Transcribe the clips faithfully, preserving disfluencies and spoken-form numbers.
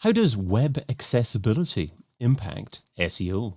How does web accessibility impact S E O?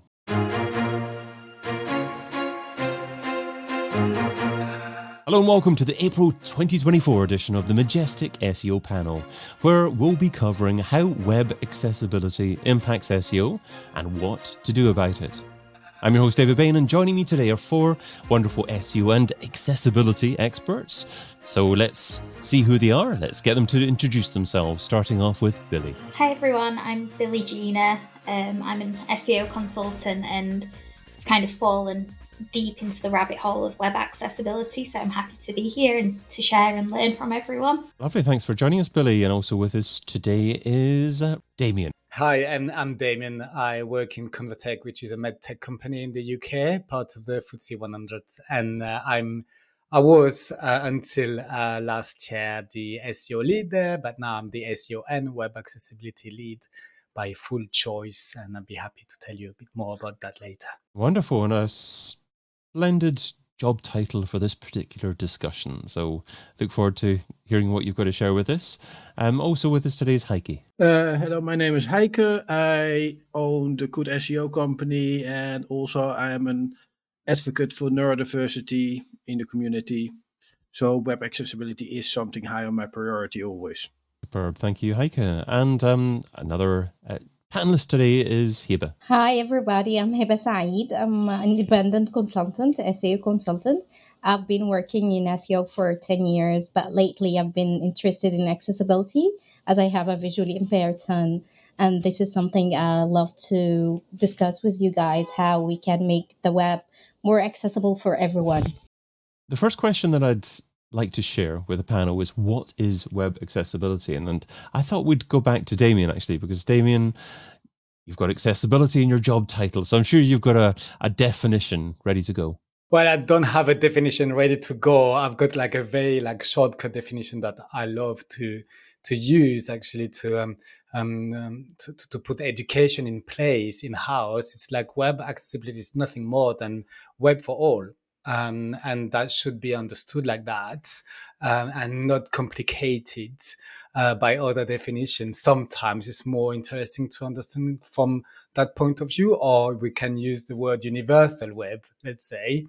Hello and welcome to the April twenty twenty-four edition of the Majestic S E O panel, where we'll be covering how web accessibility impacts S E O and what to do about it. I'm your host David Bain, and joining me today are four wonderful S E O and accessibility experts. So let's see who they are. Let's get them to introduce themselves, starting off with Billy. Hi everyone, I'm Billy Gina. Um, I'm an S E O consultant and I've kind of fallen deep into the rabbit hole of web accessibility, so I'm happy to be here and to share and learn from everyone. Lovely, thanks for joining us, Billy. And also with us today is uh, Damien. Hi, I'm, I'm Damien. I work in Convatec, which is a medtech company in the U K, part of the F T S E one hundred. And uh, I'm, I was uh, until uh, last year the S E O lead there, but now I'm the S E O and web accessibility lead by full choice. And I'll be happy to tell you a bit more about that later. Wonderful. And a splendid job title for this particular discussion. So look forward to hearing what you've got to share with us. Um, also with us today is Heike. Uh, hello, my name is Heike. I own the Good S E O company, and also I am an advocate for neurodiversity in the community. So web accessibility is something high on my priority always. Superb. Thank you, Heike. And um, another uh, panelist today is Hiba. Hi, everybody. I'm Hiba Saeed. I'm an independent consultant, S E O consultant. I've been working in S E O for ten years, but lately I've been interested in accessibility as I have a visually impaired son. And this is something I love to discuss with you guys, how we can make the web more accessible for everyone. The first question that I'd like to share with the panel is, what is web accessibility? And, and I thought we'd go back to Damien, actually, because Damien, you've got accessibility in your job title, so I'm sure you've got a, a definition ready to go. Well, I don't have a definition ready to go. I've got like a very like shortcut definition that I love to to use actually to um, um, um to, to put education in place in house. It's like web accessibility is nothing more than web for all. Um, and that should be understood like that, um, and not complicated uh, by other definitions. Sometimes it's more interesting to understand from that point of view, or we can use the word universal web, let's say.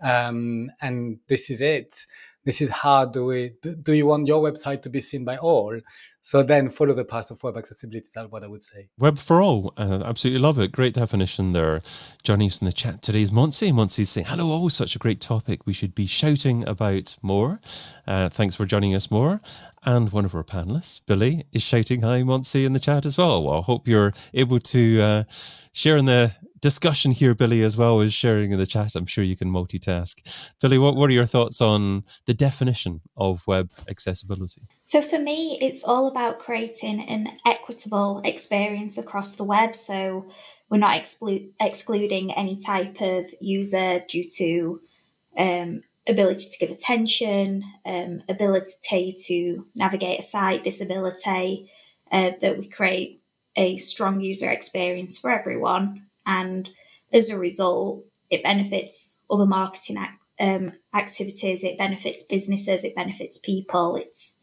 Um, and this is it. This is how do we, do you want your website to be seen by all? So then follow the path of web accessibility. That's what I would say. Web for all. Uh, absolutely love it. Great definition there. Joining us in the chat today is Monsi. Monsi's saying, hello, all, such a great topic. We should be shouting about more. Uh, thanks for joining us more. And one of our panelists, Billy, is shouting hi, Monsi, in the chat as well. Well, I hope you're able to uh, share in the discussion here, Billy, as well as sharing in the chat. I'm sure you can multitask. Billy, what, what are your thoughts on the definition of web accessibility? So for me, it's all about creating an equitable experience across the web. So we're not exclu- excluding any type of user due to um, ability to give attention, um, ability to navigate a site, disability, uh, that we create a strong user experience for everyone. And as a result, it benefits other marketing ac- um, activities, it benefits businesses, it benefits people. It's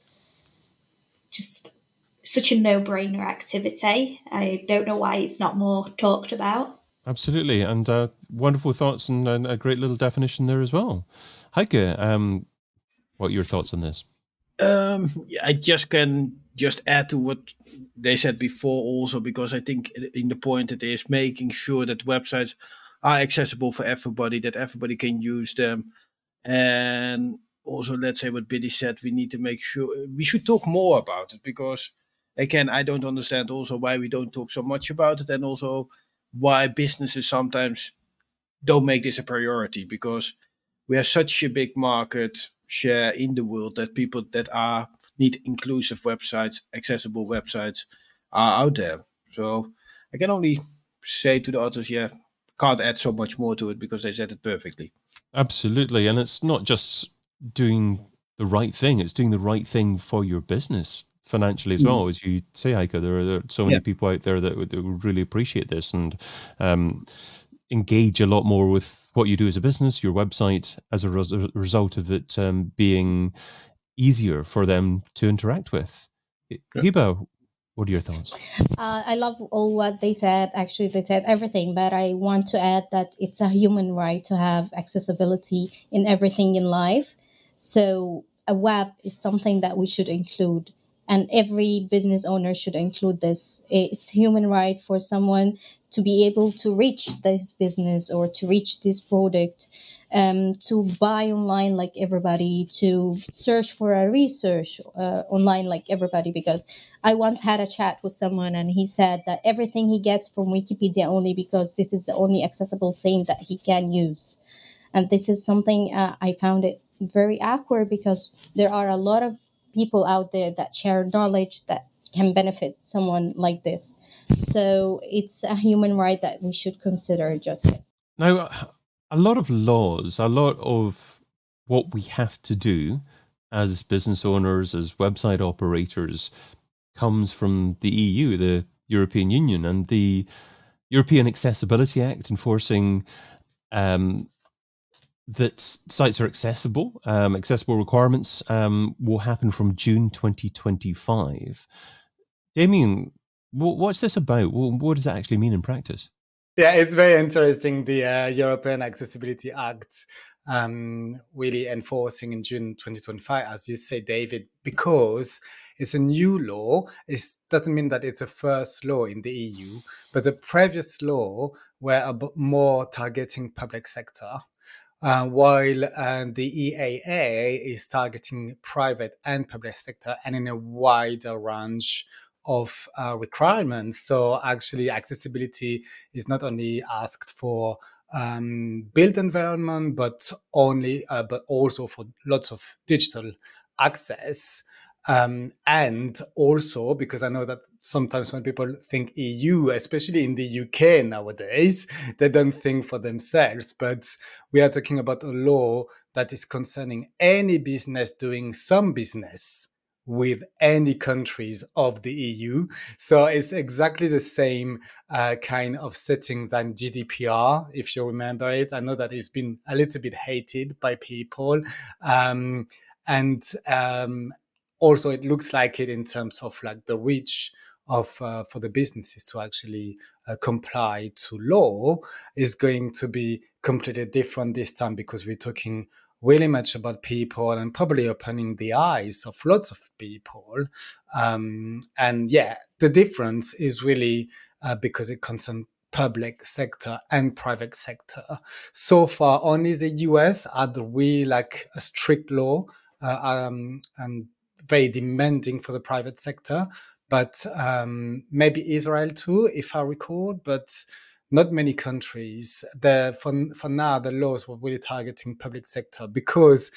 just such a no-brainer activity. I don't know why it's not more talked about. Absolutely. And uh, wonderful thoughts and, and a great little definition there as well. Heike, um, what are your thoughts on this? Um, I just can just add to what they said before also, because I think in the point it is making sure that websites are accessible for everybody, that everybody can use them. And also, let's say what Billy said, we need to make sure, we should talk more about it, because again, I don't understand also why we don't talk so much about it, and also why businesses sometimes don't make this a priority, because we have such a big market share in the world that people that are need inclusive websites, accessible websites are out there. So I can only say to the authors, yeah, can't add so much more to it because they said it perfectly. Absolutely. And it's not just doing the right thing, it's doing the right thing for your business financially as well. Mm. As you say, Heike, there are, there are so many yeah. people out there that would, that would really appreciate this and um, engage a lot more with what you do as a business, your website, as a res- result of it um, being easier for them to interact with. Yeah. Hiba, What are your thoughts? Uh, I love all what they said. Actually, they said everything, but I want to add that it's a human right to have accessibility in everything in life. So a web is something that we should include, and every business owner should include this. It's human right for someone to be able to reach this business or to reach this product, um, to buy online like everybody, to search for a research uh, online like everybody. Because I once had a chat with someone and he said that everything he gets from Wikipedia only because this is the only accessible thing that he can use. And this is something uh, I found it very awkward, because there are a lot of people out there that share knowledge that can benefit someone like this. So it's a human right that we should consider adjusting. Now, a lot of laws, a lot of what we have to do as business owners, as website operators, comes from the E U, the European Union, and the European Accessibility Act enforcing um, that sites are accessible. Um, accessible requirements um, will happen from June twenty twenty-five. Damien, what's this about? What does that actually mean in practice? Yeah, it's very interesting. The uh, European Accessibility Act um, really enforcing in June twenty twenty-five, as you say, David, because it's a new law. It doesn't mean that it's a first law in the E U, but the previous law were a bit more targeting public sector. Uh, while uh, the E A A is targeting private and public sector, and in a wider range of uh, requirements. So actually accessibility is not only asked for um, built environment, but only, uh, but also for lots of digital access. Um, and also, because I know that sometimes when people think E U, especially in the U K nowadays, they don't think for themselves, but we are talking about a law that is concerning any business doing some business with any countries of the E U. So it's exactly the same uh, kind of setting than G D P R, if you remember it. I know that it's been a little bit hated by people. Um, and um, also it looks like it in terms of like the reach of uh, for the businesses to actually uh, comply to law is going to be completely different this time, because we're talking really much about people and probably opening the eyes of lots of people. Um, and yeah, the difference is really uh, because it concerns public sector and private sector. So far, only the U S had really like a strict law uh, um, and very demanding for the private sector, but um, maybe Israel too, if I recall, but not many countries. The, for, for now, the laws were really targeting public sector because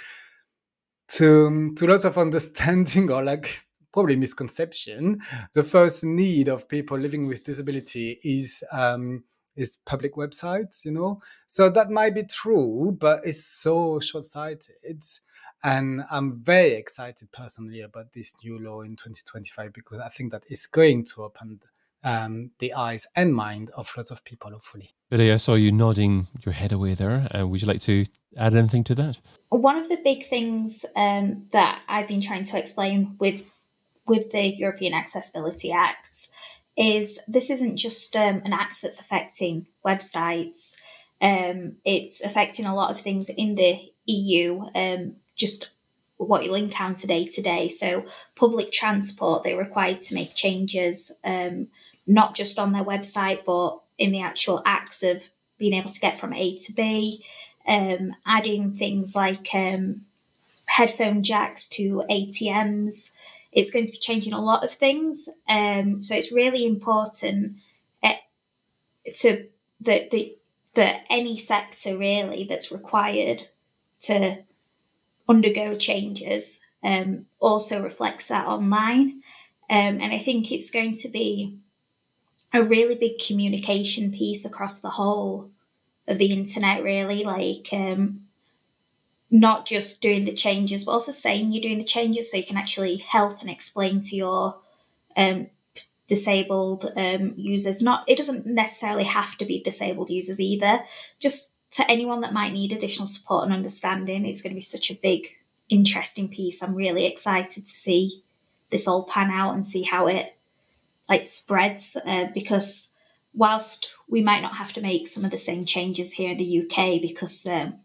to, to lots of understanding or like probably misconception, the first need of people living with disability is um, is public websites, you know? So that might be true, but it's so short-sighted. And I'm very excited personally about this new law in twenty twenty-five, because I think that it's going to open um, the eyes and mind of lots of people, hopefully. Biddy, I saw you nodding your head away there. Uh, would you like to add anything to that? One of the big things um, that I've been trying to explain with with the European Accessibility Act is this isn't just um, an act that's affecting websites. Um, it's affecting a lot of things in the E U, um, just what you'll encounter day to day. So public transport, they're required to make changes, um, not just on their website, but in the actual acts of being able to get from A to B, um, adding things like um, headphone jacks to A T Ms. It's going to be changing a lot of things. Um, so it's really important uh, to that the that any sector really that's required to undergo changes um, also reflects that online. Um, and I think it's going to be a really big communication piece across the whole of the internet, really, like um, not just doing the changes, but also saying you're doing the changes so you can actually help and explain to your um, disabled um, users. Not, it doesn't necessarily have to be disabled users either, just to anyone that might need additional support and understanding. It's going to be such a big, interesting piece. I'm really excited to see this all pan out and see how it like spreads, uh, because whilst we might not have to make some of the same changes here in the U K because um,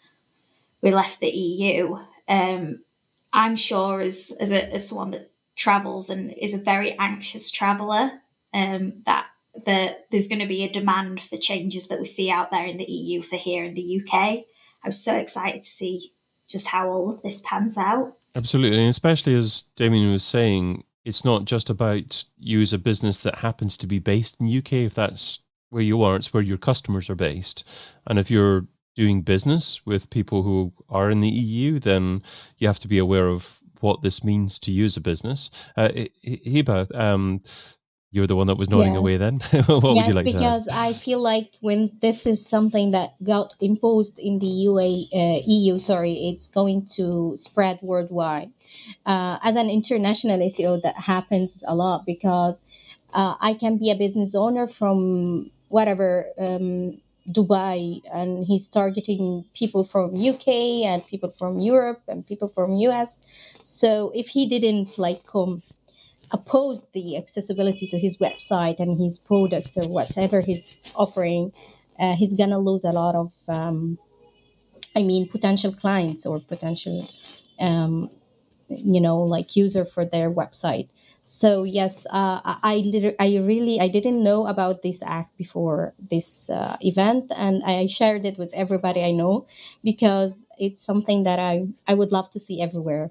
we left the E U, um, I'm sure as as, a, as someone that travels and is a very anxious traveller, um, that the, there's going to be a demand for changes that we see out there in the E U for here in the U K. I was so excited to see just how all of this pans out. Absolutely, and especially as Damien was saying, it's not just about you as a business that happens to be based in the U K. If that's where you are, it's where your customers are based. And if you're doing business with people who are in the E U, then you have to be aware of what this means to you as a business. Uh, Hiba, um, you're the one that was nodding Yes. away then. What would Yes, you like to because add? I feel like when this is something that got imposed in the U A, uh, E U, sorry, it's going to spread worldwide. Uh, as an international S E O, that happens a lot because uh, I can be a business owner from whatever, um, Dubai, and he's targeting people from U K and people from Europe and people from U S. So if he didn't like come oppose the accessibility to his website and his products or whatever he's offering, uh, he's gonna lose a lot of, um, I mean, potential clients or potential, um, you know, like user for their website. So yes, uh, I I, liter- I really I didn't know about this act before this uh, event, and I shared it with everybody I know because it's something that I I would love to see everywhere.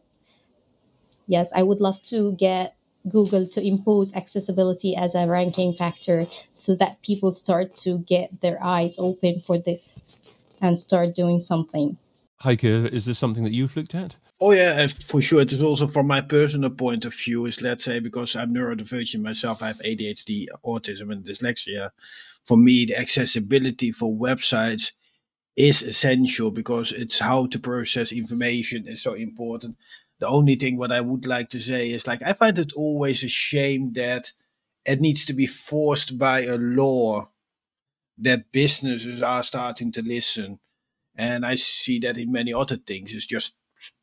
Yes, I would love to get Google to impose accessibility as a ranking factor so that people start to get their eyes open for this and start doing something. Heike, is this something that you've looked at? Oh yeah, and for sure. It is also from my personal point of view. Is, let's say, because I'm neurodivergent myself, I have A D H D, autism, and dyslexia. For me, the accessibility for websites is essential because it's how to process information is so important. The only thing what I would like to say is, like, I find it always a shame that it needs to be forced by a law that businesses are starting to listen. And I see that in many other things. It's just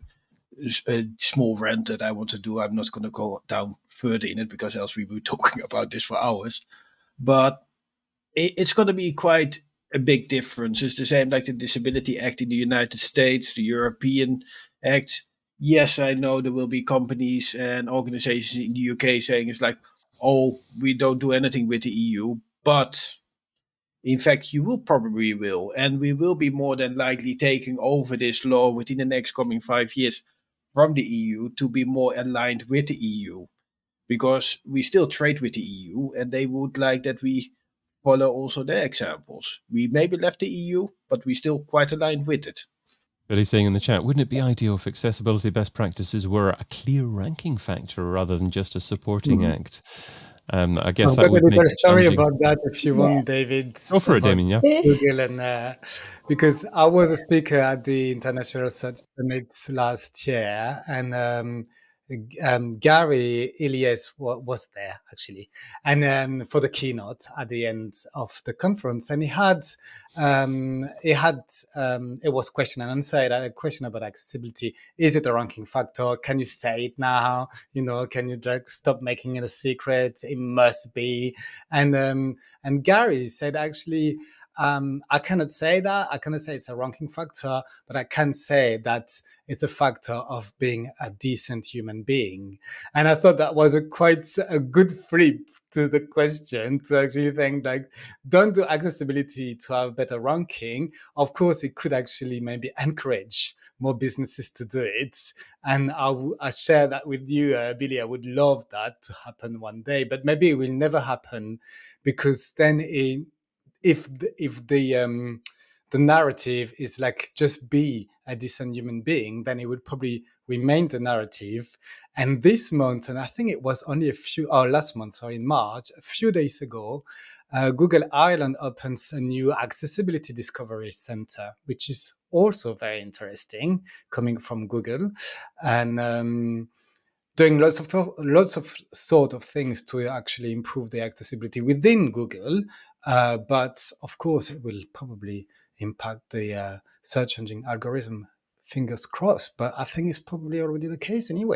a small rant that I want to do. I'm not going to go down further in it because else we will be talking about this for hours. But it, it's going to be quite a big difference. It's the same like the Disability Act in the United States, the European Act. Yes, I know there will be companies and organizations in the U K saying it's like, oh, we don't do anything with the E U, but in fact, you will probably will, and we will be more than likely taking over this law within the next coming five years from the E U to be more aligned with the E U, because we still trade with the E U, and they would like that we follow also their examples. We maybe left the E U, but we still quite aligned with it. Billy saying in the chat, wouldn't it be ideal if accessibility best practices were a clear ranking factor rather than just a supporting Mhm. act? Um, I guess I've that got a would make little it story challenging. about that if you want, David, Go for it, about Damien, yeah. Google and uh, because I was a speaker at the International Search Summit last year, and um, um, Gary Ilias wa- was there actually, and um, for the keynote at the end of the conference, and he had um, he had um, it was question and answer. It had a question about accessibility. Is it a ranking factor? Can you say it now? You know, can you like stop making it a secret? It must be. And um, and Gary said actually. Um, I cannot say that. I cannot say it's a ranking factor, but I can say that it's a factor of being a decent human being. And I thought that was a quite a good flip to the question to actually think like, don't do accessibility to have better ranking. Of course, it could actually maybe encourage more businesses to do it. And I, w- I share that with you, uh, Billy. I would love that to happen one day, but maybe it will never happen because then it, if the, if the um, the narrative is like just be a decent human being, then it would probably remain the narrative. And this month, and I think it was only a few, or last month, or in March, a few days ago, uh, Google Ireland opens a new accessibility discovery center, which is also very interesting, coming from Google, and um, doing lots of th- lots of sort of things to actually improve the accessibility within Google. Uh, but of course, it will probably impact the uh, search engine algorithm. Fingers crossed, but I think it's probably already the case anyway.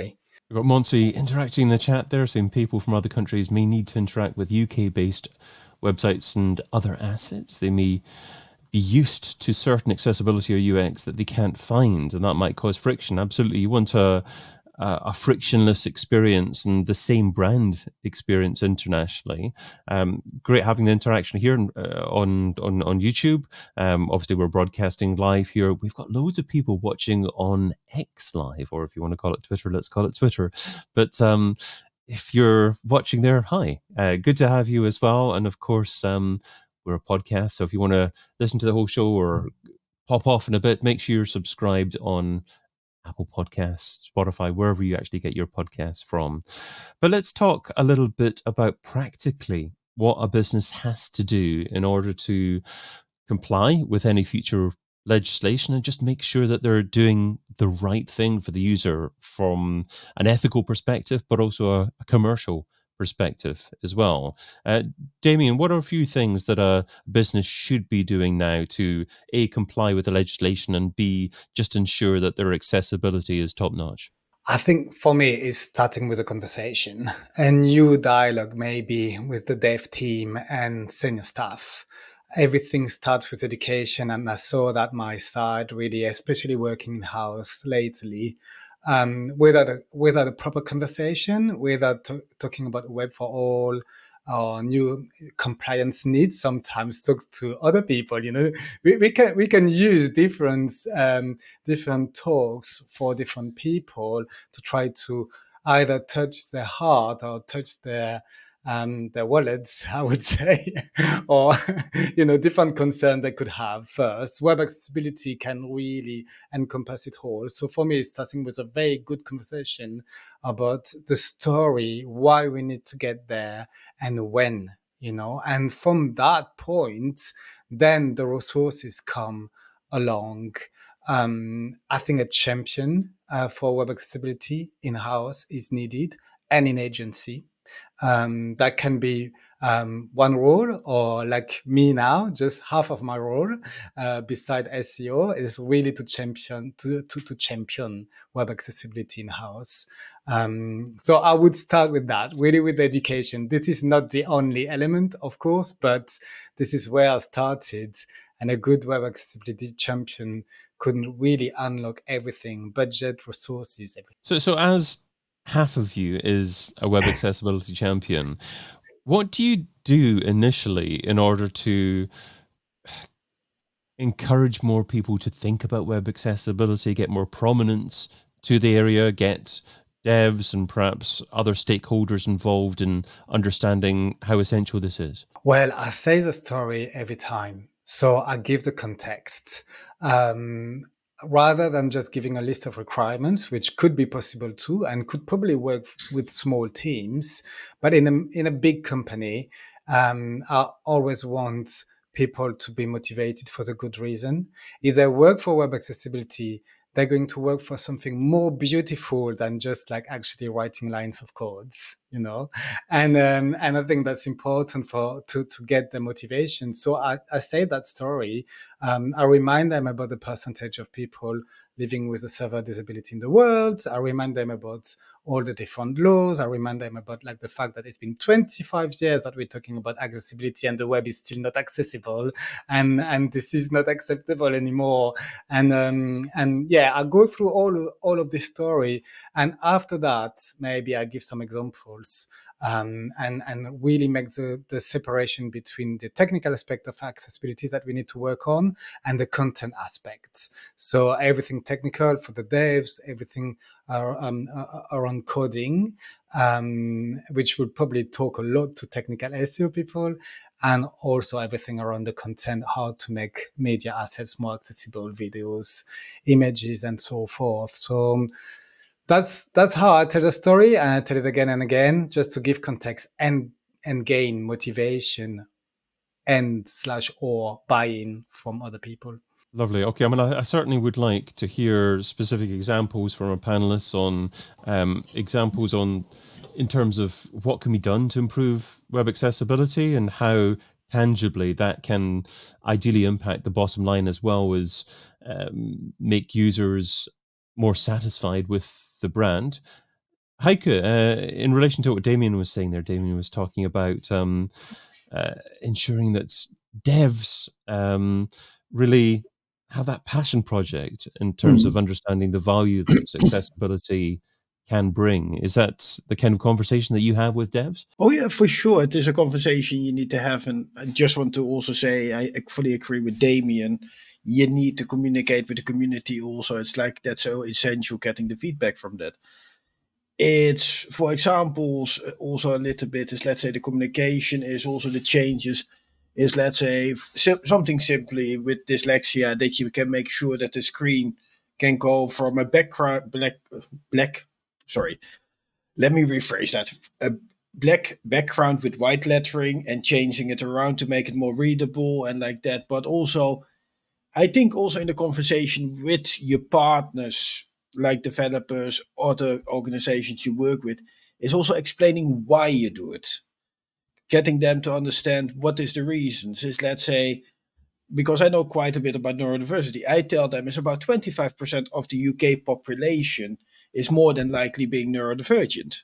We've got Monty interacting in the chat there, saying people from other countries may need to interact with U K-based websites and other assets. They may be used to certain accessibility or U X that they can't find, and that might cause friction. Absolutely. You want a, a, a frictionless experience and the same brand experience internationally. Um, great having the interaction here uh, on, on, on YouTube. Um, obviously, we're broadcasting live here. We've got loads of people watching on X Live, or if you want to call it Twitter, let's call it Twitter. But um, if you're watching there, hi. Uh, good to have you as well. And of course, um, we're a podcast, so if you want to listen to the whole show or pop off in a bit, make sure you're subscribed on Apple Podcasts, Spotify, wherever you actually get your podcasts from. But let's talk a little bit about practically what a business has to do in order to comply with any future legislation and just make sure that they're doing the right thing for the user from an ethical perspective, but also a, a commercial perspective as well. Uh, Damien, what are a few things that a business should be doing now to A, comply with the legislation, and B, just ensure that their accessibility is top notch? I think for me it's starting with a conversation, a new dialogue maybe with the dev team and senior staff. Everything starts with education, and I saw that my side really, especially working in-house lately, um, without a, without a proper conversation, without t- talking about web for all, or new compliance needs, sometimes talk to other people. You know, we, we can we can use different um, different talks for different people to try to either touch their heart or touch their um, their wallets, I would say, or you know, different concerns they could have first. Web accessibility can really encompass it all. So for me, it's starting with a very good conversation about the story, why we need to get there, and when. You know, and from that point, then the resources come along. Um, I think a champion uh, for web accessibility in-house is needed, and in agency. Um, that can be um, one role, or like me now, just half of my role uh, beside S E O is really to champion to, to, to champion web accessibility in-house. Um, so I would start with that, really with education. This is not the only element, of course, but this is where I started. And a good web accessibility champion could really unlock everything, budget, resources, everything. So, so as half of you is a web accessibility champion, what do you do initially in order to encourage more people to think about web accessibility, get more prominence to the area, get devs and perhaps other stakeholders involved in understanding how essential this is? Well, I say the story every time. So I give the context. Um, rather than just giving a list of requirements, which could be possible too, and could probably work with small teams, but in a, in a big company, um, I always want people to be motivated for the good reason. If they work for web accessibility, they're going to work for something more beautiful than just like actually writing lines of codes, you know? And um, and I think that's important for to, to get the motivation. So I, I say that story. Um, I remind them about the percentage of people living with a severe disability in the world. I remind them about all the different laws. I remind them about like the fact that it's been twenty-five years that we're talking about accessibility and the web is still not accessible, and and this is not acceptable anymore. And um, and yeah, I go through all all of this story, and after that, maybe I give some examples. Um, and, and really make the, the separation between the technical aspect of accessibility that we need to work on and the content aspects. So everything technical for the devs, everything uh, um, uh, around coding, um, which would probably talk a lot to technical S E O people, and also everything around the content, how to make media assets more accessible, videos, images, and so forth. So um, That's that's how I tell the story, and I tell it again and again, just to give context and and gain motivation and slash or buy-in from other people. Lovely. Okay, I mean, I, I certainly would like to hear specific examples from our panelists on um, examples on in terms of what can be done to improve web accessibility and how tangibly that can ideally impact the bottom line as well as um, make users more satisfied with the brand. Heike, uh, in relation to what Damien was saying there, Damien was talking about um, uh, ensuring that devs um, really have that passion project in terms Mhm. of understanding the value that accessibility can bring. Is that the kind of conversation that you have with devs? Oh yeah, for sure. It is a conversation you need to have, and I just want to also say I I fully agree with Damien. You need to communicate with the community. Also, it's like that's so essential getting the feedback from that. It's, for examples, also a little bit is, let's say, the communication is also the changes. Is, let's say, sim- something simply with dyslexia that you can make sure that the screen can go from a background black black. Sorry, let me rephrase that. A black background with white lettering and changing it around to make it more readable and like that. But also, I think also in the conversation with your partners, like developers, other organizations you work with, is also explaining why you do it. Getting them to understand what is the reasons. Is, let's say, because I know quite a bit about neurodiversity, I tell them it's about twenty-five percent of the U K population is more than likely being neurodivergent.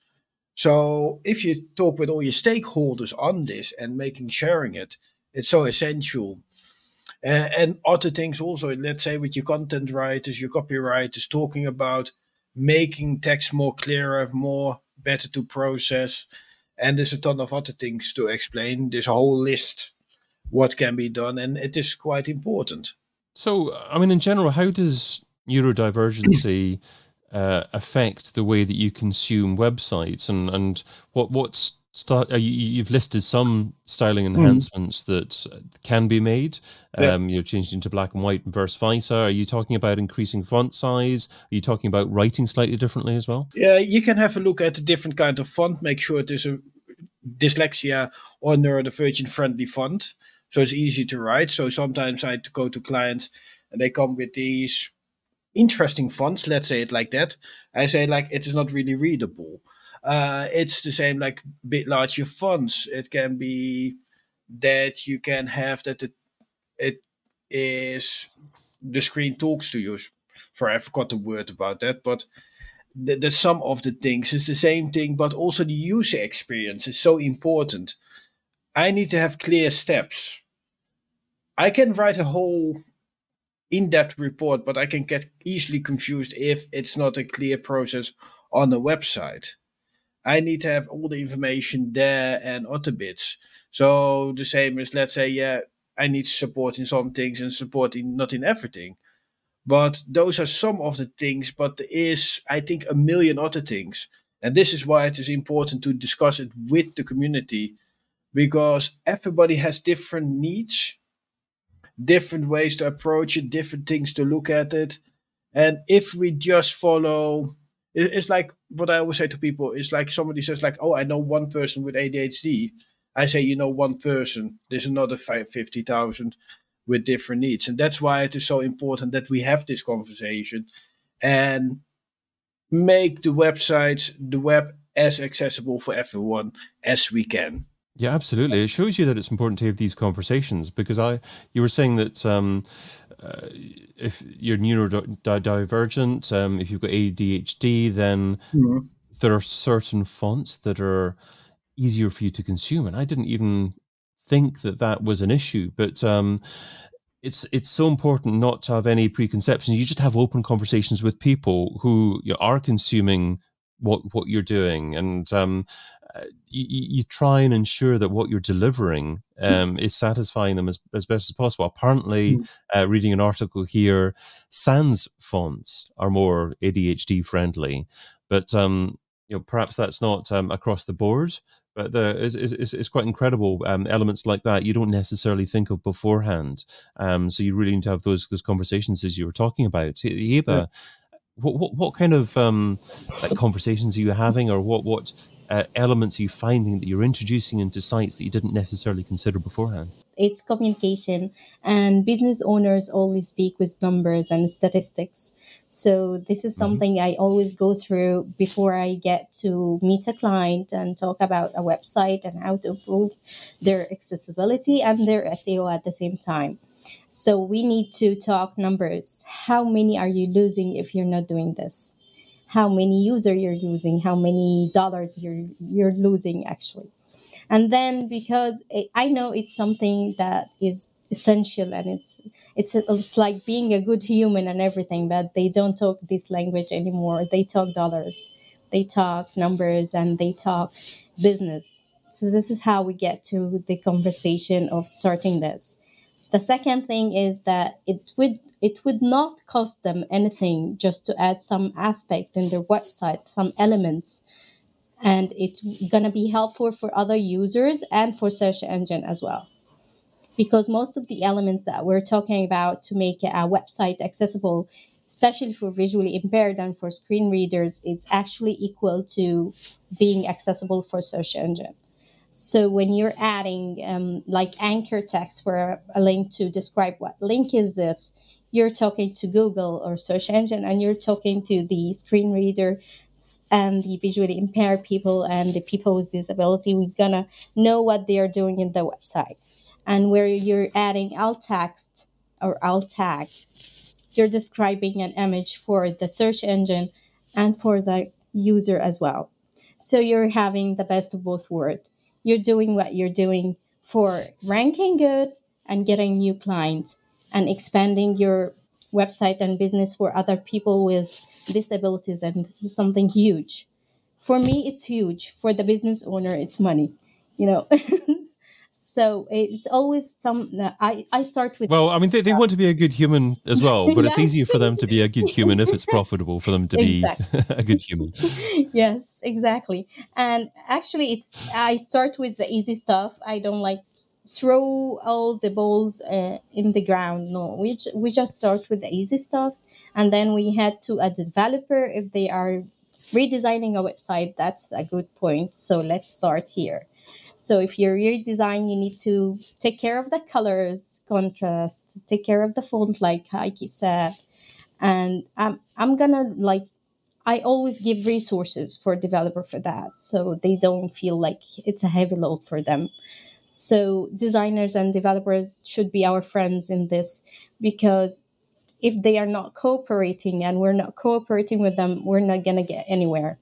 So if you talk with all your stakeholders on this and making sharing it, it's so essential. Uh, and other things also, let's say with your content writers, your copywriters, talking about making text more clearer, more better to process. And there's a ton of other things to explain. There's a whole list what can be done, and it is quite important. So, I mean, in general, how does neurodivergency uh, affect the way that you consume websites, and and what what's start? Uh, you, you've listed some styling Mm. enhancements that can be made. Yeah. Um, you're changing to black and white and vice versa. Are you talking about increasing font size? Are you talking about writing slightly differently as well? Yeah, you can have a look at the different kind of font. Make sure it is a dyslexia or neurodivergent friendly font, so it's easy to write. So sometimes I go to clients and they come with these interesting fonts, let's say it like that. I say like it is not really readable. Uh, it's the same like bit larger fonts. It can be that you can have that it, it is the screen talks to you. Sorry, I forgot the word about that, but the, the sum of the things is the same thing, but also the user experience is so important. I need to have clear steps. I can write a whole in-depth report, but I can get easily confused if it's not a clear process on the website. I need to have all the information there and other bits. So the same as, let's say, yeah, I need support in some things and support in not in everything. But those are some of the things, but there is, I think, a million other things. And this is why it is important to discuss it with the community, because everybody has different needs, different ways to approach it, different things to look at it. And if we just follow, it's like what I always say to people, it's like somebody says like, oh, I know one person with A D H D. I say, you know, one person, there's another fifty thousand with different needs. And that's why it is so important that we have this conversation and make the website, the web as accessible for everyone as we can. Yeah, absolutely. It shows you that it's important to have these conversations, because I, you were saying that um, uh, if you're neurodivergent, um, if you've got A D H D, then Mhm. there are certain fonts that are easier for you to consume. And I didn't even think that that was an issue, but um, it's it's so important not to have any preconceptions. You just have open conversations with people who you know, are consuming what what you're doing, and um, uh, you, you try and ensure that what you're delivering um, is satisfying them as, as best as possible. Apparently, uh, reading an article here, sans fonts are more A D H D friendly, but um, you know perhaps that's not um, across the board. But the, it's, it's, it's quite incredible um, elements like that you don't necessarily think of beforehand. Um, so you really need to have those those conversations as you were talking about. Yeah. Heba, what, what what kind of um, like conversations are you having, or what what uh, elements are you finding that you're introducing into sites that you didn't necessarily consider beforehand? It's communication, and business owners always speak with numbers and statistics. So this is hmm something I always go through before I get to meet a client and talk about a website and how to improve their accessibility and their S E O at the same time. So we need to talk numbers. How many are you losing if you're not doing this? how many user you're losing, how many dollars you're you're losing actually. And then because it, I know it's something that is essential, and it's it's it's like being a good human and everything, but they don't talk this language anymore. They talk dollars, they talk numbers, and they talk business. So this is how we get to the conversation of starting this. The second thing is that it would it would not cost them anything just to add some aspect in their website, some elements, and it's gonna be helpful for other users and for search engine as well. Because most of the elements that we're talking about to make a website accessible, especially for visually impaired and for screen readers, it's actually equal to being accessible for search engine. So when you're adding um, like anchor text for a, a link to describe what link is this, you're talking to Google or search engine, and you're talking to the screen reader and the visually impaired people and the people with disability. We're gonna know what they are doing in the website. And where you're adding alt text or alt tag, you're describing an image for the search engine and for the user as well. So you're having the best of both worlds. You're doing what you're doing for ranking good and getting new clients and expanding your website and business for other people with disabilities. And this is something huge. For me, it's huge. For the business owner, it's money, you know. So it's always some. I, I start with. Well, I mean, they, they want to be a good human as well, but it's Yes. easier for them to be a good human if it's profitable for them to be Exactly. a good human. Yes, exactly. And actually, it's I start with the easy stuff. I don't like throw all the balls uh, in the ground. No, we j- we just start with the easy stuff, and then we head to a developer if they are redesigning a website. That's a good point. So let's start here. So if you're redesign, you need to take care of the colors, contrast, take care of the font, like Heike said, and I'm I'm gonna like I always give resources for developer for that, so they don't feel like it's a heavy load for them. So designers and developers should be our friends in this, because if they are not cooperating and we're not cooperating with them, we're not gonna get anywhere.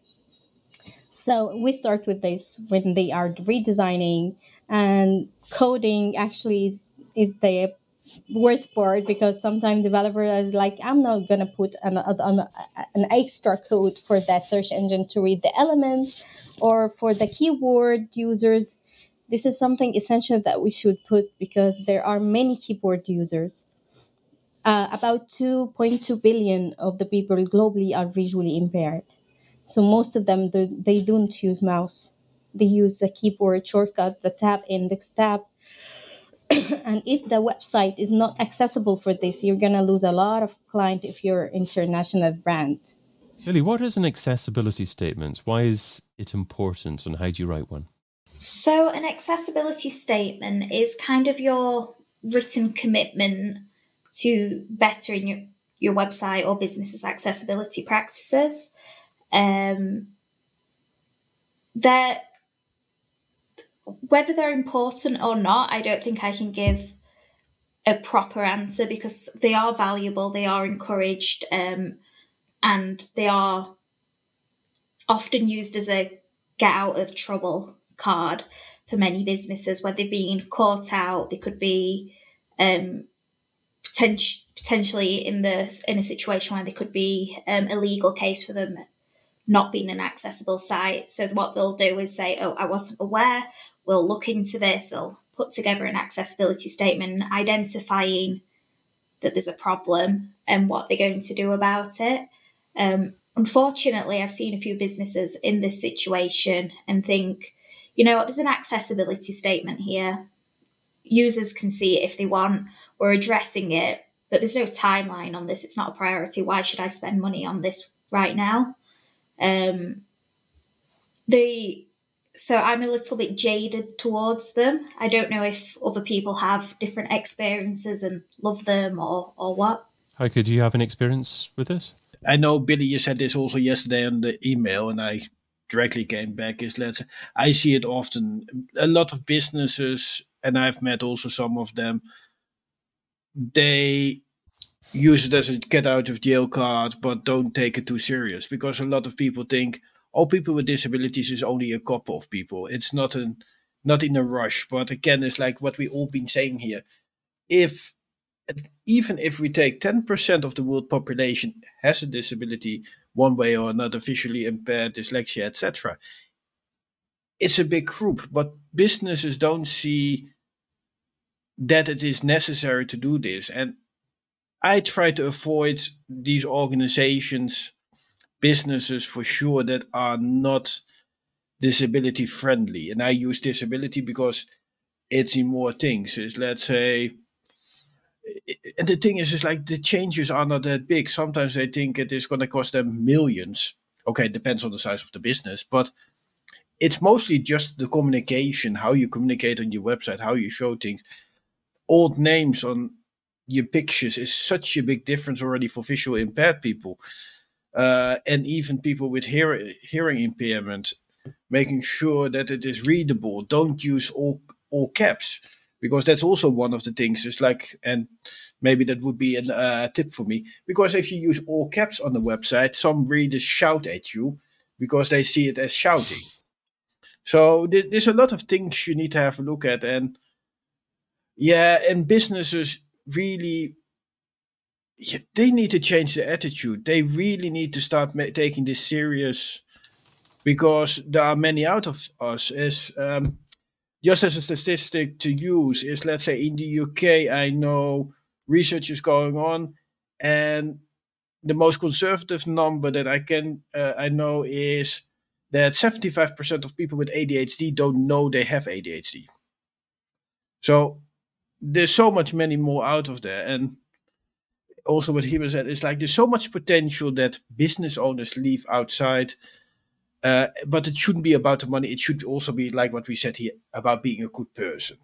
So we start with this when they are redesigning, and coding actually is, is the worst part, because sometimes developers are like, I'm not gonna put an, an, an extra code for that search engine to read the elements or for the keyword users. This is something essential that we should put, because there are many keyboard users. Uh, about two point two billion of the people globally are visually impaired. So most of them, they, they don't use mouse. They use a keyboard shortcut, the tab, index tab. And if the website is not accessible for this, you're going to lose a lot of client if you're international brand. Lily, what is an accessibility statement? Why is it important, and how do you write one? So an accessibility statement is kind of your written commitment to bettering your, your website or business's accessibility practices. Um, they're, whether they're important or not, I don't think I can give a proper answer, because they are valuable, they are encouraged, um, and they are often used as a get out of trouble card for many businesses. When they've been caught out, they could be um, potent- potentially in the in a situation where they could be um, a legal case for them not being an accessible site. So what they'll do is say, oh, I wasn't aware, we'll look into this. They'll put together an accessibility statement identifying that there's a problem and what they're going to do about it. Um, unfortunately, I've seen a few businesses in this situation and think, you know what, there's an accessibility statement here. Users can see it if they want. We're addressing it, but there's no timeline on this. It's not a priority. Why should I spend money on this right now? Um, the so I'm a little bit jaded towards them. I don't know if other people have different experiences and love them or or what. Heike, do you have an experience with this? I know, Billy, you said this also yesterday on the email, and I directly came back. Is let's I see it often. A lot of businesses, and I've met also some of them. They use it as a get out of jail card, but don't take it too serious, because a lot of people think, oh, people with disabilities is only a couple of people. It's not an not in a rush. But again, it's like what we all been saying here. If even if we take ten percent of the world population has a disability one way or another, visually impaired, dyslexia, et cetera, it's a big group. But businesses don't see that it is necessary to do this. And I try to avoid these organizations, businesses for sure, that are not disability friendly. And I use disability because it's in more things. Is let's say, and the thing is, is like the changes are not that big. Sometimes they think it is going to cost them millions. Okay, it depends on the size of the business, but it's mostly just the communication, how you communicate on your website, how you show things. Old names on your pictures is such a big difference already for visual impaired people, uh, and even people with hear- hearing impairment. Making sure that it is readable. Don't use all all caps, because that's also one of the things. It's like, and maybe that would be a uh, tip for me, because if you use all caps on the website, some readers shout at you because they see it as shouting. So th- there's a lot of things you need to have a look at, and yeah, and businesses really, yeah, they need to change their attitude. They really need to start ma- taking this serious, because there are many out of us. Is um, just as a statistic to use is, let's say in the U K, I know research is going on, and the most conservative number that I can uh, I know is that seventy-five percent of people with A D H D don't know they have A D H D. So there's so much many more out of there. And also what he said is like, there's so much potential that business owners leave outside. Uh, but it shouldn't be about the money. It should also be like what we said here about being a good person.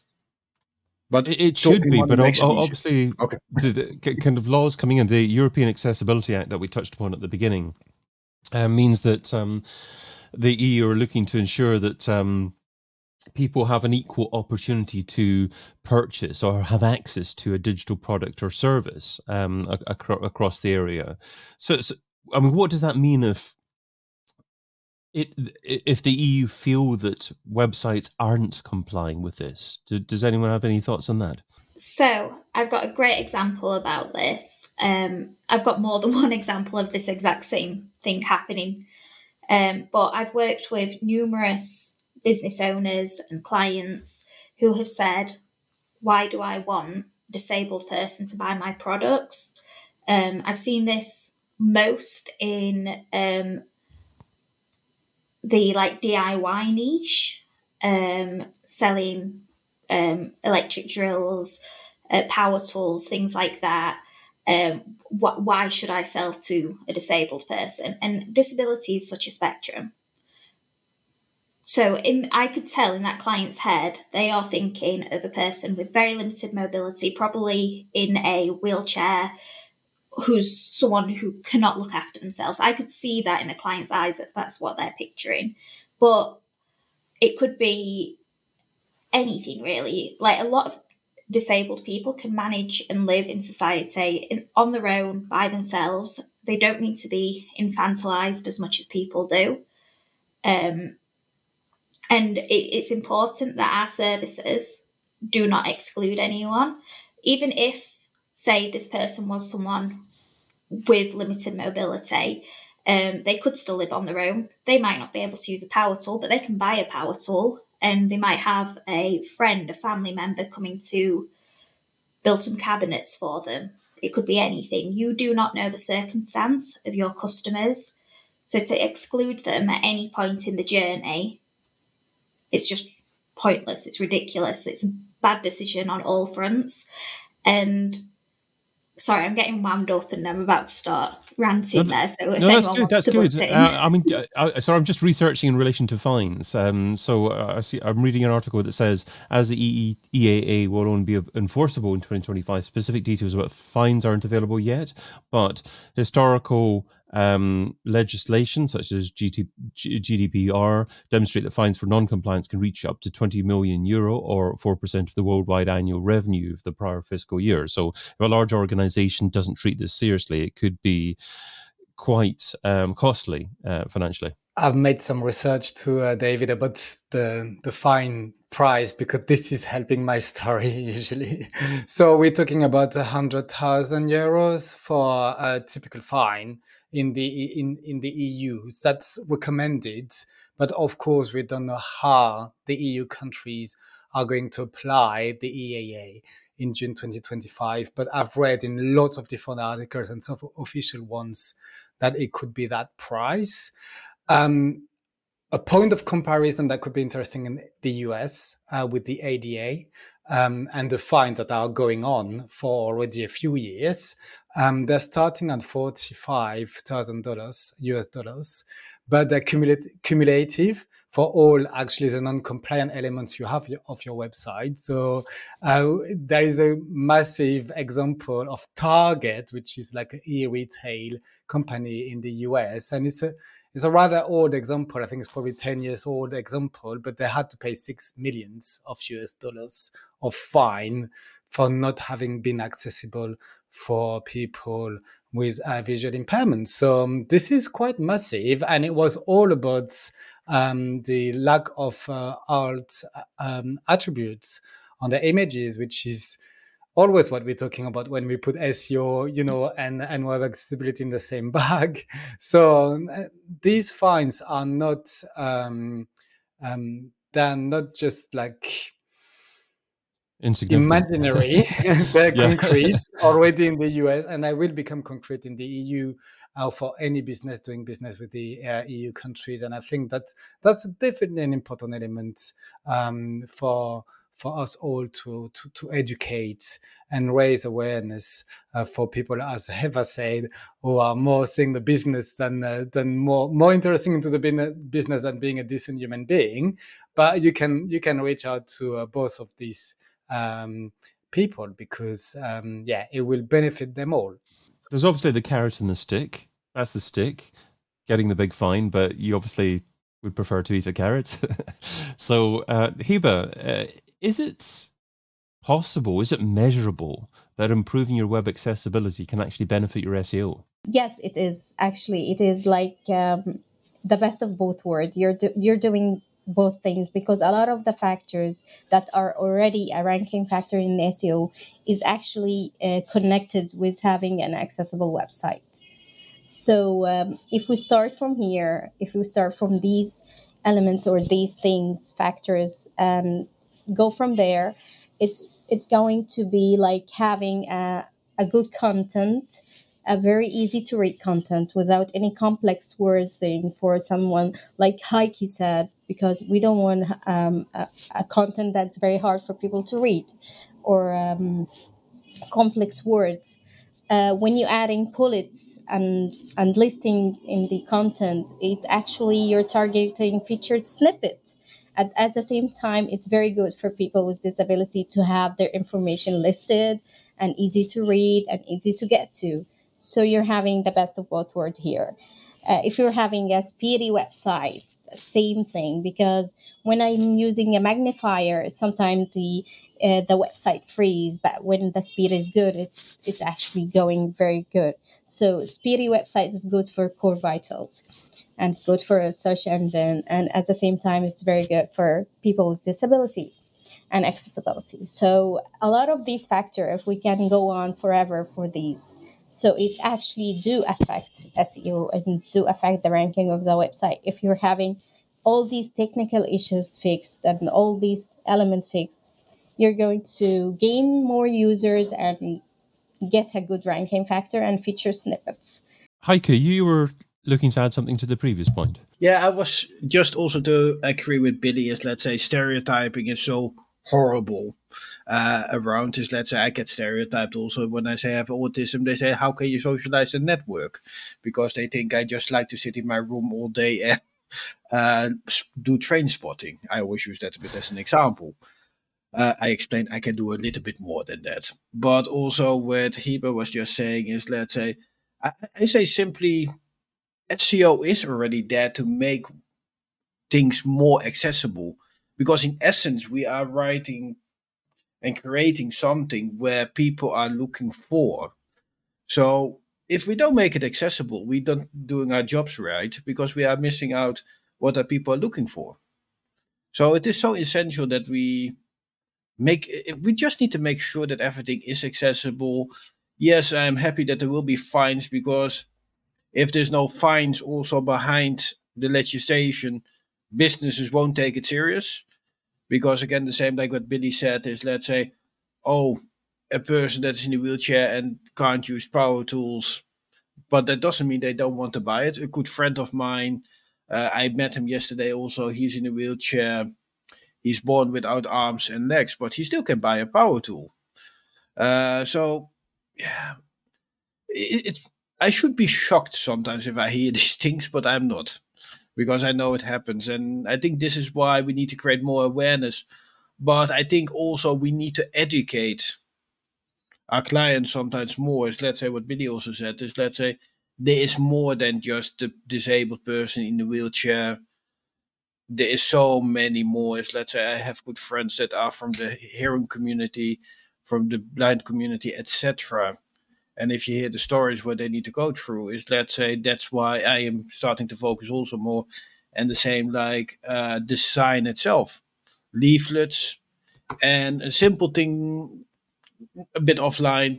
But It, it should be, but ob- makes it easier. obviously, Okay. the, the k- kind of laws coming in, the European Accessibility Act that we touched upon at the beginning, uh, means that um, the E U are looking to ensure that um, people have an equal opportunity to purchase or have access to a digital product or service um, ac- acro- across the area. So, so, I mean, what does that mean if it if the E U feel that websites aren't complying with this? Do, does anyone have any thoughts on that? So I've got a great example about this. Um, I've got more than one example of this exact same thing happening. Um, but I've worked with numerous business owners and clients who have said, why do I want a disabled person to buy my products? Um, I've seen this most in um, the like D I Y niche, um, selling um, electric drills, uh, power tools, things like that. Um, wh- why should I sell to a disabled person? And disability is such a spectrum. So in, I could tell in that client's head, they are thinking of a person with very limited mobility, probably in a wheelchair, who's someone who cannot look after themselves. I could see that in the client's eyes, that that's what they're picturing. But it could be anything really. Like a lot of disabled people can manage and live in society in, on their own by themselves. They don't need to be infantilized as much as people do. Um, and it, it's important that our services do not exclude anyone. Even if, say, this person was someone with limited mobility, um, they could still live on their own. They might not be able to use a power tool, but they can buy a power tool, and they might have a friend, a family member coming to build some cabinets for them. It could be anything. You do not know the circumstance of your customers. So to exclude them at any point in the journey, it's just pointless. It's ridiculous. It's a bad decision on all fronts. And sorry, I'm getting wound up and I'm about to start ranting No, there. So if no, that's anyone good. wants That's to good. butt in. Uh, I mean, uh, sorry, I'm just researching in relation to fines. Um, so uh, I see, I'm reading an article that says, as the E A A will only be enforceable in twenty twenty-five, specific details about fines aren't available yet, but historical Um, legislation such as G D P R demonstrate that fines for non-compliance can reach up to twenty million euro or four percent of the worldwide annual revenue of the prior fiscal year. So if a large organization doesn't treat this seriously, it could be quite um, costly uh, financially. I've made some research too, uh, David, about the the fine price, because this is helping my story usually. So we're talking about a hundred thousand euros for a typical fine in the in in the E U. That's recommended, but of course we don't know how the E U countries are going to apply the E A A in June twenty twenty-five. But I've read in lots of different articles and some official ones that it could be that price. Um, a point of comparison that could be interesting in the U S uh, with the A D A um, and the fines that are going on for already a few years. Um, they're starting at forty-five thousand dollars U S dollars, but they're cumulative, cumulative for all actually the non-compliant elements you have of your website. So uh, there is a massive example of Target, which is like an e-retail company in the U S, and it's a It's a rather old example. I think it's probably ten years old example, but they had to pay six millions of U S dollars of fine for not having been accessible for people with uh, visual impairments. So um, this is quite massive, and it was all about um, the lack of uh, art um, attributes on the images, which is always what we're talking about when we put S E O, you know, and, and web accessibility in the same bag. So uh, these fines are not, um, um, they're not just like imaginary, they're Yeah. concrete already in the U S, and I will become concrete in the E U uh, for any business doing business with the uh, E U countries. And I think that that's definitely an important element um, for for us all to, to, to educate and raise awareness uh, for people, as Eva said, who are more seeing the business than uh, than more more interesting into the business than being a decent human being. But you can you can reach out to uh, both of these um, people, because um, yeah, it will benefit them all. There's obviously the carrot and the stick. That's the stick, getting the big fine, but you obviously would prefer to eat a carrot. So, uh, Hiba, uh, is it possible, is it measurable that improving your web accessibility can actually benefit your S E O? Yes, it is. Actually, it is like um, the best of both worlds. You're do- you're doing both things, because a lot of the factors that are already a ranking factor in S E O is actually uh, connected with having an accessible website. So um, if we start from here, if we start from these elements or these things, factors, and go from there, it's it's going to be like having a, a good content, a very easy to read content without any complex wording for someone, like Heike said, because we don't want um, a, a content that's very hard for people to read, or um, complex words. Uh, when you're adding bullets and and listing in the content, it actually you're targeting featured snippet. At, at the same time, it's very good for people with disability to have their information listed and easy to read and easy to get to. So you're having the best of both worlds here. Uh, if you're having a speedy website, same thing, because when I'm using a magnifier, sometimes the uh, the website freeze, but when the speed is good, it's it's actually going very good. So speedy websites is good for core vitals, and it's good for a search engine, and at the same time, it's very good for people with disability and accessibility. So a lot of these factors, if we can go on forever for these. So it actually do affect S E O and do affect the ranking of the website. If you're having all these technical issues fixed and all these elements fixed, you're going to gain more users and get a good ranking factor and feature snippets. Heike, you were looking to add something to the previous point. Yeah, I was just also to agree with Billy, is let's say stereotyping is so horrible uh, around this. Let's say I get stereotyped also when I say I have autism. They say, how can you socialize a network? Because they think I just like to sit in my room all day and uh, do train spotting. I always use that a bit as an example. Uh, I explained I can do a little bit more than that. But also what Hiba was just saying is, let's say, I, I say simply S E O is already there to make things more accessible, because in essence we are writing and creating something where people are looking for. So if we don't make it accessible, we don't doing our jobs right, because we are missing out what are people are looking for. So it is so essential that we make we just need to make sure that everything is accessible. Yes, I'm happy that there will be fines, because if there's no fines also behind the legislation, businesses won't take it serious. Because again, the same like what Billy said is, let's say, oh, a person that's in a wheelchair and can't use power tools, but that doesn't mean they don't want to buy it. A good friend of mine, uh, I met him yesterday also. He's in a wheelchair. He's born without arms and legs, but he still can buy a power tool. Uh, so, yeah, it, it, I should be shocked sometimes if I hear these things, but I'm not, because I know it happens. And I think this is why we need to create more awareness. But I think also we need to educate our clients sometimes more. Is, let's say, what Billy also said, is, let's say, there is more than just the disabled person in the wheelchair. There is so many more. Is, let's say, I have good friends that are from the hearing community, from the blind community, et cetera. And if you hear the stories what they need to go through, is, let's say, that's why I am starting to focus also more. And the same like uh, design itself, leaflets, and a simple thing, a bit offline,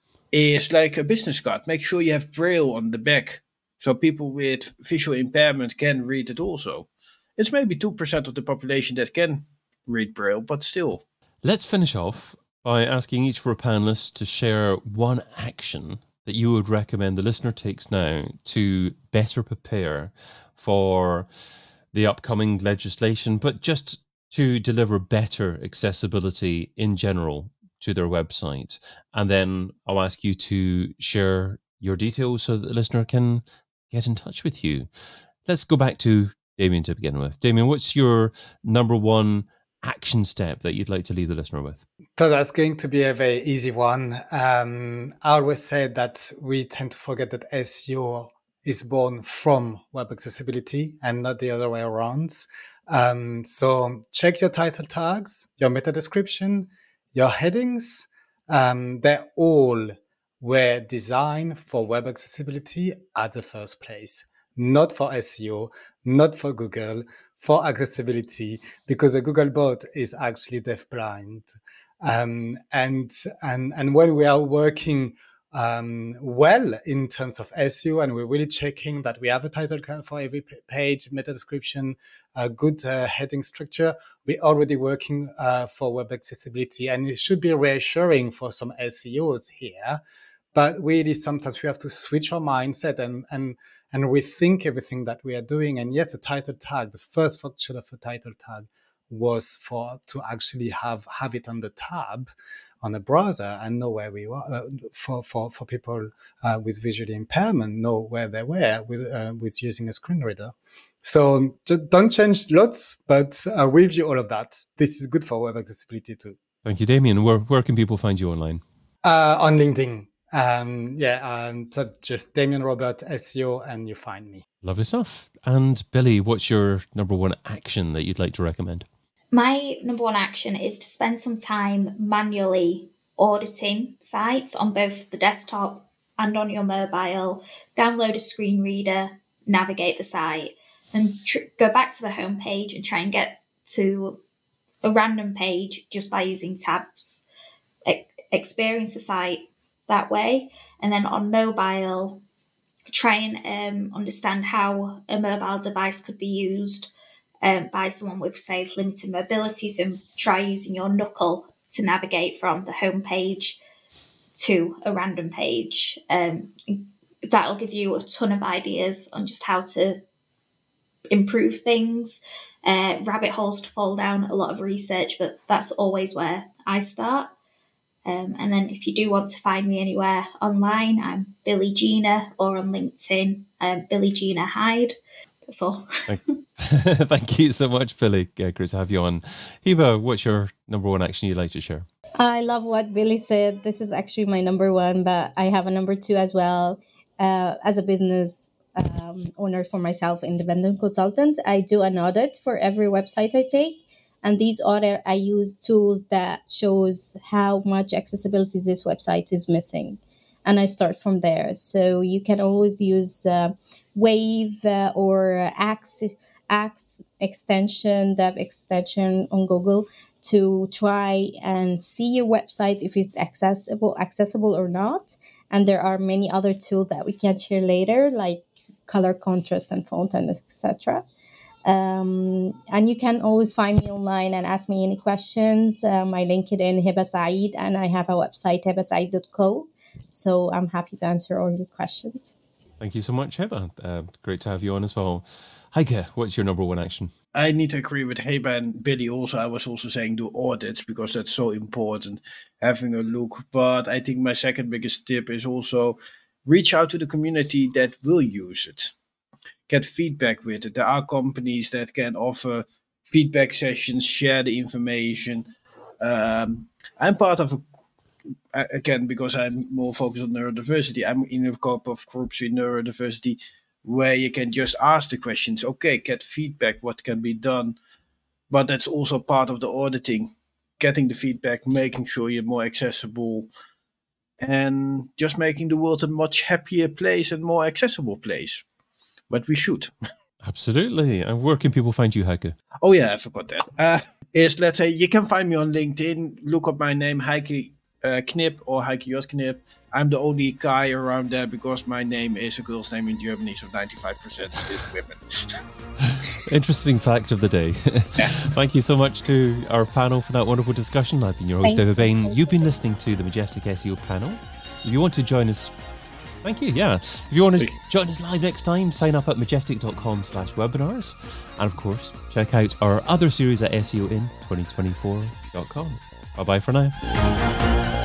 is like a business card. Make sure you have Braille on the back, so people with visual impairment can read it also. It's maybe two percent of the population that can read Braille, but still. Let's finish off by asking each of our panelists to share one action that you would recommend the listener takes now to better prepare for the upcoming legislation, but just to deliver better accessibility in general to their website. And then I'll ask you to share your details so that the listener can get in touch with you. Let's go back to Damien to begin with. Damien, what's your number one action step that you'd like to leave the listener with? So that's going to be a very easy one. Um, I always say that we tend to forget that S E O is born from web accessibility and not the other way around. Um, so check your title tags, your meta description, your headings. Um, they're all were designed for web accessibility at the first place, not for S E O, not for Google, for accessibility, because the Google bot is actually deafblind. Um, and, and, and when we are working um, well in terms of S E O, and we're really checking that we have a title card for every page, meta description, a good uh, heading structure, we're already working uh, for web accessibility. And it should be reassuring for some S E Os here. But really, sometimes we have to switch our mindset and, and, and rethink everything that we are doing. And yes, a title tag, the first function of a title tag was for to actually have, have it on the tab on the browser and know where we were, uh, for, for, for people uh, with visual impairment, know where they were with, uh, with using a screen reader. So just don't change lots, but uh, review all of that. This is good for web accessibility too. Thank you, Damien. Where, where can people find you online? Uh, on LinkedIn. Um, yeah, um, so just Damien Robert S E O and you find me. Lovely stuff. And Billy, what's your number one action that you'd like to recommend? My number one action is to spend some time manually auditing sites on both the desktop and on your mobile. Download a screen reader, navigate the site, and tr- go back to the home page and try and get to a random page just by using tabs. E- experience the site that way. And then on mobile, try and um, understand how a mobile device could be used um, by someone with, say, limited mobility. So try using your knuckle to navigate from the home page to a random page. Um, that'll give you a ton of ideas on just how to improve things. Uh, rabbit holes to fall down, a lot of research, but that's always where I start. Um, and then if you do want to find me anywhere online, I'm Billy Gina, or on LinkedIn, um, Billy Gina Hyde. That's all. Thank, Thank you so much, Billy. Uh, great to have you on. Hiba, what's your number one action you'd like to share? I love what Billy said. This is actually my number one, but I have a number two as well. Uh, as a business um, owner for myself, independent consultant. I do an audit for every website I take. And these audit, I use tools that shows how much accessibility this website is missing. And I start from there. So you can always use uh, Wave uh, or Axe, Axe extension, Dev extension on Google to try and see your website if it's accessible, accessible or not. And there are many other tools that we can share later, like color contrast and font and et cetera. Um, and you can always find me online and ask me any questions. Uh, my LinkedIn, Hiba Saeed, and I have a website, hiba saeed dot co. So I'm happy to answer all your questions. Thank you so much, Hiba. Uh, great to have you on as well. Heike, what's your number one action? I need to agree with Hiba and Billy also. I was also saying do audits because that's so important, having a look. But I think my second biggest tip is also reach out to the community that will use it. Get feedback with it. There are companies that can offer feedback sessions, share the information. Um, I'm part of a, again, because I'm more focused on neurodiversity, I'm in a couple of groups in neurodiversity where you can just ask the questions. Okay, get feedback, what can be done. But that's also part of the auditing, getting the feedback, making sure you're more accessible, and just making the world a much happier place and more accessible place. But we should. Absolutely. And where can people find you, Heike? Oh, yeah, I forgot that. Uh, is, let's say, you can find me on LinkedIn. Look up my name, Heike uh, Knip or Heike J. Knip. I'm the only guy around there because my name is a girl's name in Germany, so ninety-five percent is women. Interesting fact of the day. Yeah. Thank you so much to our panel for that wonderful discussion. I've been your host, David Bain. You've been listening to the Majestic S E O panel. If you want to join us, thank you, yeah. If you want to join us live next time, sign up at majestic.com slash webinars. And of course, check out our other series at S E O in twenty twenty-four dot com. Bye-bye for now.